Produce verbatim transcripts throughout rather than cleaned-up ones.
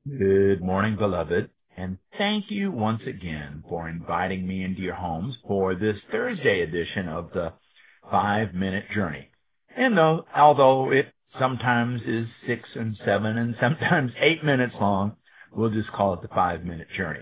Good morning, beloved, and thank you once again for inviting me into your homes for this Thursday edition of the Five-Minute Journey. And though, although it sometimes is six and seven and sometimes eight minutes long, we'll just call it the Five-Minute Journey.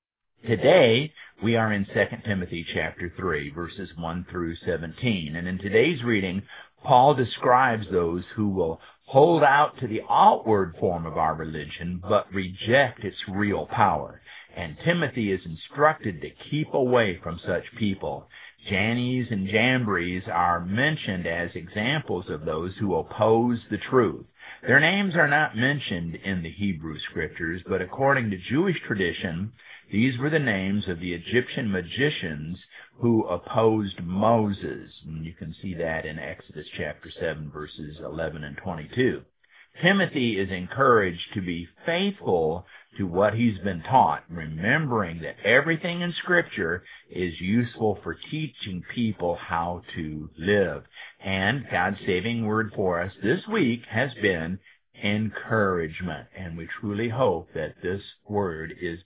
Today, we are in Second Timothy chapter three, verses one through seventeen, and in today's reading, Paul describes those who will hold out to the outward form of our religion, but reject its real power. And Timothy is instructed to keep away from such people. Jannes and Jambres are mentioned as examples of those who oppose the truth. Their names are not mentioned in the Hebrew Scriptures, but according to Jewish tradition, these were the names of the Egyptian magicians who opposed Moses. And you can see that in Exodus chapter seven, verses eleven and twenty-two. Timothy is encouraged to be faithful to what he's been taught, remembering that everything in Scripture is useful for teaching people how to live. And God's saving word for us this week has been encouragement. And we truly hope that this word is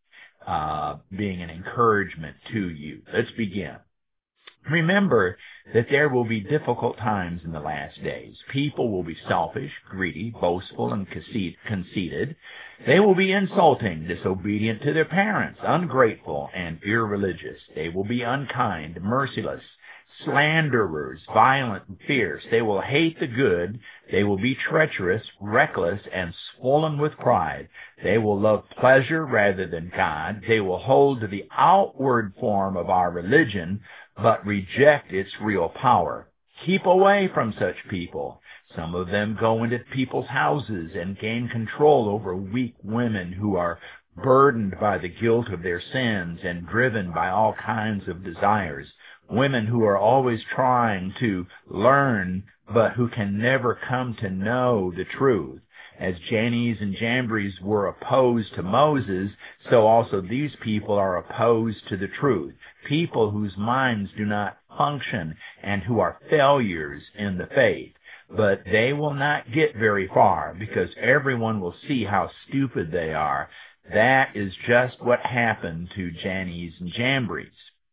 Uh, being an encouragement to you. Let's begin. Remember that there will be difficult times in the last days. People will be selfish, greedy, boastful, and conceited. They will be insulting, disobedient to their parents, ungrateful, and irreligious. They will be unkind, merciless, slanderers, violent, and fierce. They will hate the good. They will be treacherous, reckless, and swollen with pride. They will love pleasure rather than God. They will hold to the outward form of our religion, but reject its real power. Keep away from such people. Some of them go into people's houses and gain control over weak women who are burdened by the guilt of their sins and driven by all kinds of desires. Women who are always trying to learn, but who can never come to know the truth. As Jannes and Jambres were opposed to Moses, so also these people are opposed to the truth. People whose minds do not function and who are failures in the faith. But they will not get very far because everyone will see how stupid they are. That is just what happened to Jannes and Jambres.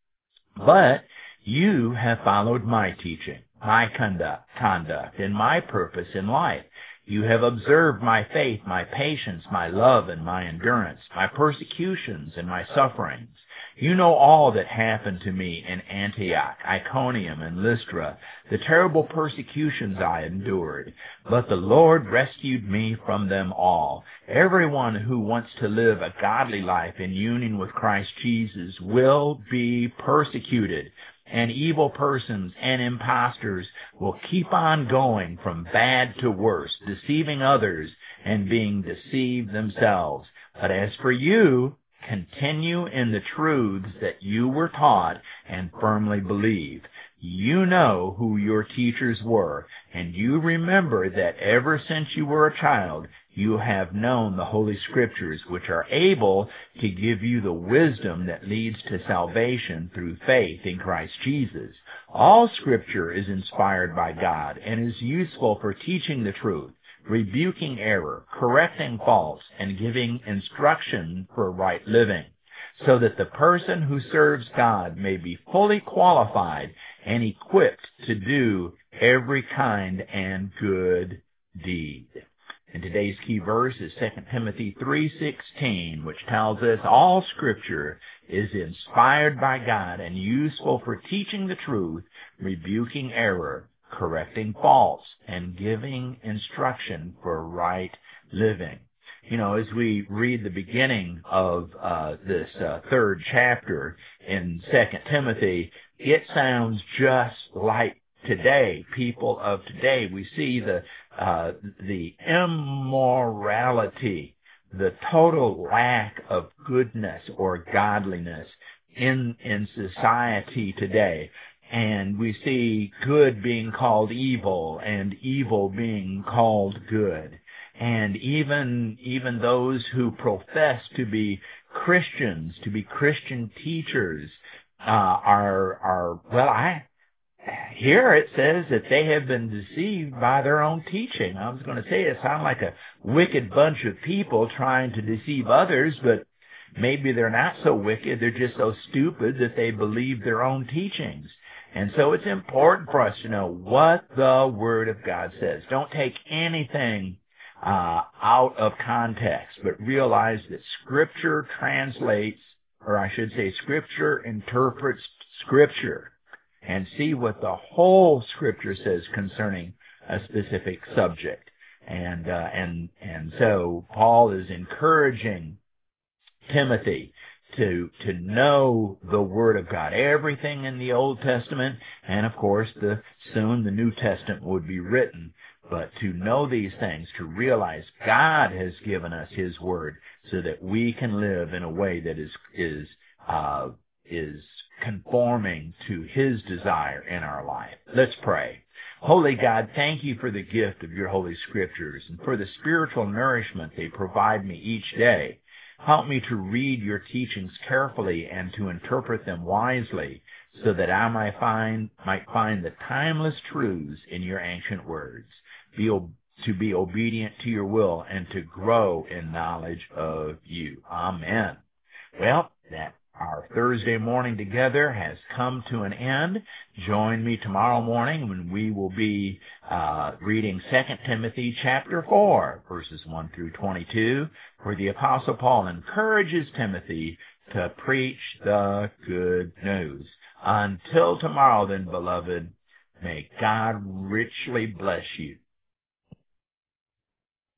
But you have followed my teaching, my conduct, conduct, and my purpose in life. You have observed my faith, my patience, my love, and my endurance, my persecutions and my sufferings. You know all that happened to me in Antioch, Iconium, and Lystra, the terrible persecutions I endured. But the Lord rescued me from them all. Everyone who wants to live a godly life in union with Christ Jesus will be persecuted. And evil persons and impostors will keep on going from bad to worse, deceiving others and being deceived themselves. But as for you, continue in the truths that you were taught and firmly believe. You know who your teachers were, and you remember that ever since you were a child, you have known the Holy Scriptures, which are able to give you the wisdom that leads to salvation through faith in Christ Jesus. All Scripture is inspired by God and is useful for teaching the truth, rebuking error, correcting faults, and giving instruction for right living, so that the person who serves God may be fully qualified and equipped to do every kind and good deed. And today's key verse is Second Timothy three sixteen, which tells us all Scripture is inspired by God and useful for teaching the truth, rebuking error, correcting faults, and giving instruction for right living. You know, as we read the beginning of uh, this uh, third chapter in Second Timothy, it sounds just like today, people of today. We see the uh, the immorality, the total lack of goodness or godliness in in society today. And we see good being called evil and evil being called good. And even even those who profess to be Christians, to be Christian teachers, uh, are are well. I here it says that they have been deceived by their own teaching. I was going to say it sounds like a wicked bunch of people trying to deceive others, but maybe they're not so wicked. They're just so stupid that they believe their own teachings. And so it's important for us to know what the Word of God says. Don't take anything uh, out of context, but realize that Scripture translates, or I should say Scripture interprets Scripture, and see what the whole Scripture says concerning a specific subject. And uh, and and so Paul is encouraging Timothy to to know the Word of God, everything in the Old Testament, and of course the soon the New Testament would be written. But to know these things, to realize God has given us His Word so that we can live in a way that is is uh, is conforming to His desire in our life. Let's pray. Holy God, thank you for the gift of your Holy Scriptures and for the spiritual nourishment they provide me each day. Help me to read your teachings carefully and to interpret them wisely so that I might find, might find the timeless truths in your ancient words, be, to be obedient to your will and to grow in knowledge of you. Amen. Well, that our Thursday morning together has come to an end. Join me tomorrow morning when we will be uh, reading Second Timothy chapter four, verses one through twenty-two, where the Apostle Paul encourages Timothy to preach the good news. Until tomorrow then, beloved, may God richly bless you.